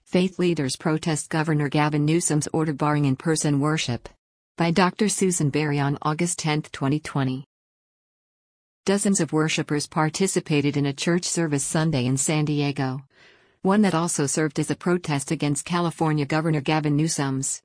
Faith leaders protest Governor Gavin Newsom's order barring in-person worship. By Dr. Susan Berry on August 10, 2020. Dozens of worshipers participated in a church service Sunday in San Diego. One that also served as a protest against California Governor Gavin Newsom's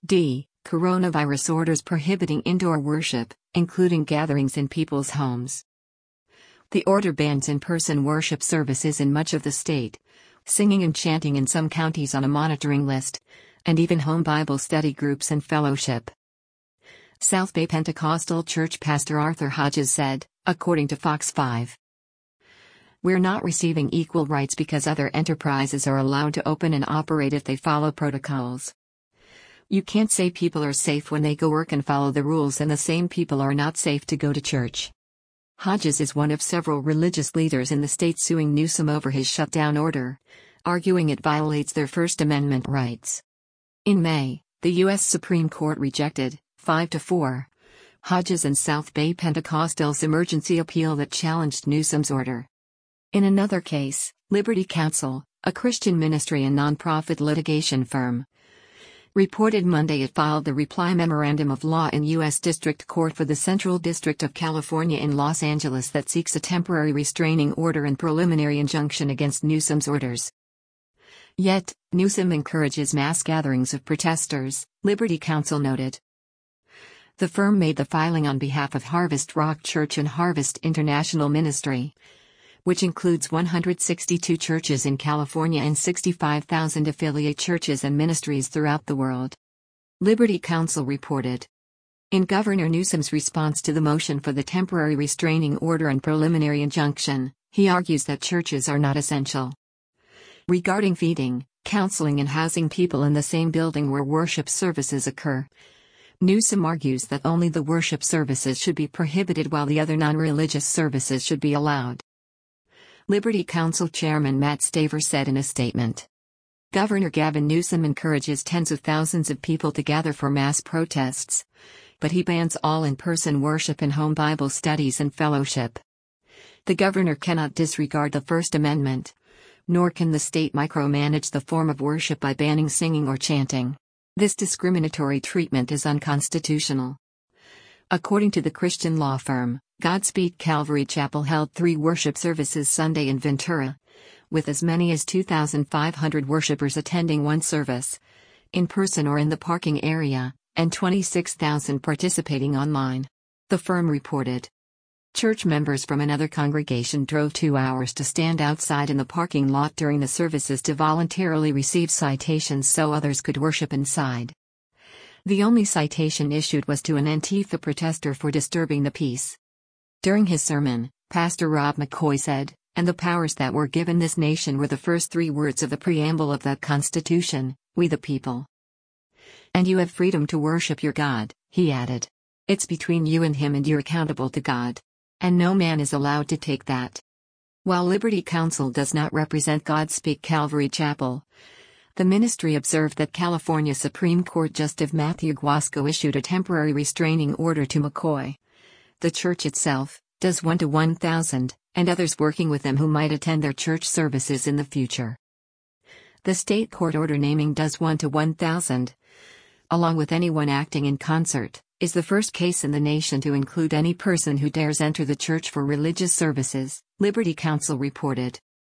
coronavirus orders prohibiting indoor worship, including gatherings in people's homes. The order bans in-person worship services in much of the state, singing and chanting in some counties on a monitoring list, and even home Bible study groups and fellowship. South Bay Pentecostal Church Pastor Arthur Hodges said, according to Fox 5. "We're not receiving equal rights because other enterprises are allowed to open and operate if they follow protocols. You can't say people are safe when they go work and follow the rules and the same people are not safe to go to church." Hodges is one of several religious leaders in the state suing Newsom over his shutdown order, arguing it violates their First Amendment rights. In May, the U.S. Supreme Court rejected, 5-4, Hodges and South Bay Pentecostal's emergency appeal that challenged Newsom's order. In another case, Liberty Counsel, a Christian ministry and nonprofit litigation firm, reported Monday it filed the reply memorandum of law in U.S. District Court for the Central District of California in Los Angeles that seeks a temporary restraining order and preliminary injunction against Newsom's orders. Yet, Newsom encourages mass gatherings of protesters, Liberty Counsel noted. The firm made the filing on behalf of Harvest Rock Church and Harvest International Ministry, which includes 162 churches in California and 65,000 affiliate churches and ministries throughout the world. Liberty Counsel reported. In Governor Newsom's response to the motion for the temporary restraining order and preliminary injunction, he argues that churches are not essential. Regarding feeding, counseling and housing people in the same building where worship services occur, Newsom argues that only the worship services should be prohibited while the other non-religious services should be allowed. Liberty Counsel Chairman Matt Staver said in a statement. Governor Gavin Newsom encourages tens of thousands of people to gather for mass protests, but he bans all in-person worship and home Bible studies and fellowship. The governor cannot disregard the First Amendment, nor can the state micromanage the form of worship by banning singing or chanting. This discriminatory treatment is unconstitutional. According to the Christian law firm, Godspeed Calvary Chapel held 3 worship services Sunday in Ventura, with as many as 2,500 worshipers attending one service, in person or in the parking area, and 26,000 participating online. The firm reported. Church members from another congregation drove 2 hours to stand outside in the parking lot during the services to voluntarily receive citations so others could worship inside. The only citation issued was to an Antifa protester for disturbing the peace. During his sermon, Pastor Rob McCoy said, "And the powers that were given this nation were the first 3 words of the preamble of the Constitution, we the people. And you have freedom to worship your God," he added. "It's between you and him and you're accountable to God. And no man is allowed to take that." While Liberty Counsel does not represent Godspeed Calvary Chapel, the ministry observed that California Supreme Court Justice Matthew Guasco issued a temporary restraining order to McCoy. The church itself does 1 to 1,000, and others working with them who might attend their church services in the future. The state court order naming does 1 to 1,000, along with anyone acting in concert, is the first case in the nation to include any person who dares enter the church for religious services, Liberty Counsel reported.